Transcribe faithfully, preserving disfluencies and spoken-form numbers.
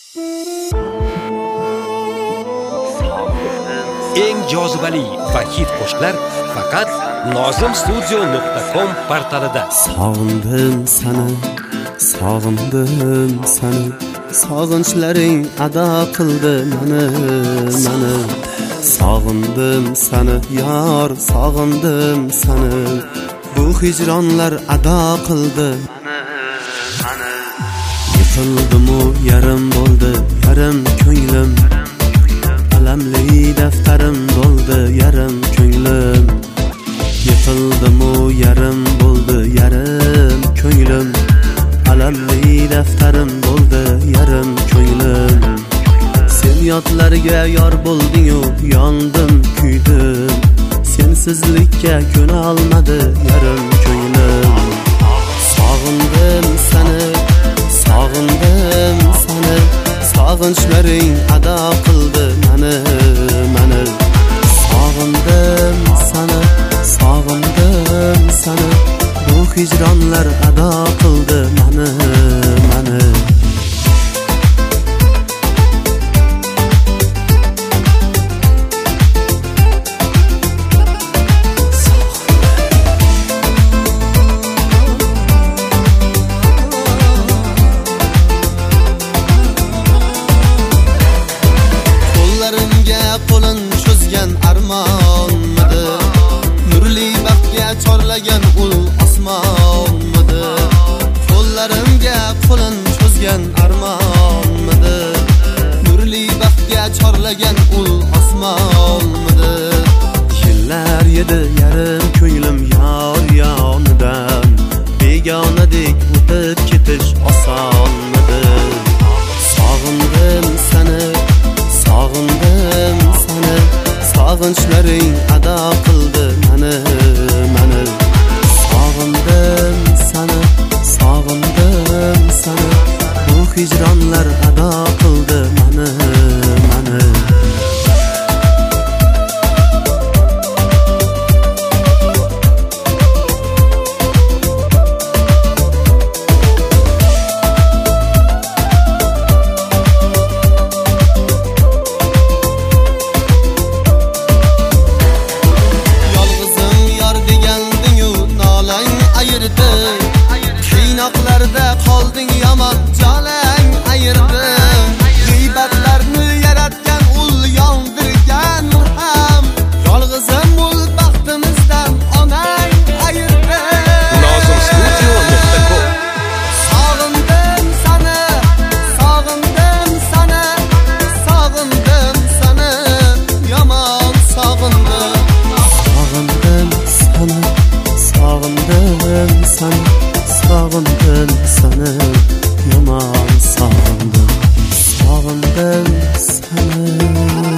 Eng jozibali va hit qo'shiqlar faqat nozim studio nuqta com portalida. Sog'indim seni, sog'indim seni, sog'inchlaring ado qildi meni, meni. Sog'indim seni, yor, sog'indim seni, bu hijronlar ado qildi meni, meni. Yiqildim-u yarim bo'ldi, yarim ko'nglim, alamli daftarim bo'ldi, yarim ko'nglim. Yiqildim-u yarim bo'ldi, yarim ko'nglim, alamli daftarim bo'ldi, yarim ko'nglim. Sen yotlarga yor bo'lding-u, yondim, kuydim. Sensizlikka ko'na olmadi yarim ko'nglim. Sog'indim seni, sog'indim seni, sog'inchlaring ado qildi meni, meni. Sog'indim seni, sog'indim seni, bu hijronlar ado qildi meni, meni. Qo'lin cho'zgan armonmidi, nurli baxtga chorlagan ul osmonmidi. Qo'llarimga qo'lin cho'zgan armonmidi, nurli baxtga chorlagan ul osmonmidi. Yillar yedi yarim ko'nglim yor yonidan, begonadek o'tib ketish osonmidi. Sog'indim seni, sog'indim seni, sog'inchlaring ado qildi meni, meni. Sog'indim seni, sog'indim seni, bu hijronlar ado qildi meni, meni. Qiynoqlarda qolding yomon, jolang ayirdi. G'iybatlarni yaratgan ul yondirgan ham, yolg'izim ul baxtimizdan onang ayirdi. nozim studio nuqta com. Sog'indim seni, sog'indim seni, sog'indim seni, yomon sog'indim. Sog'indim seni, sog'indim seni, sog'indim seni, yomon sog'indim, sog'indim seni.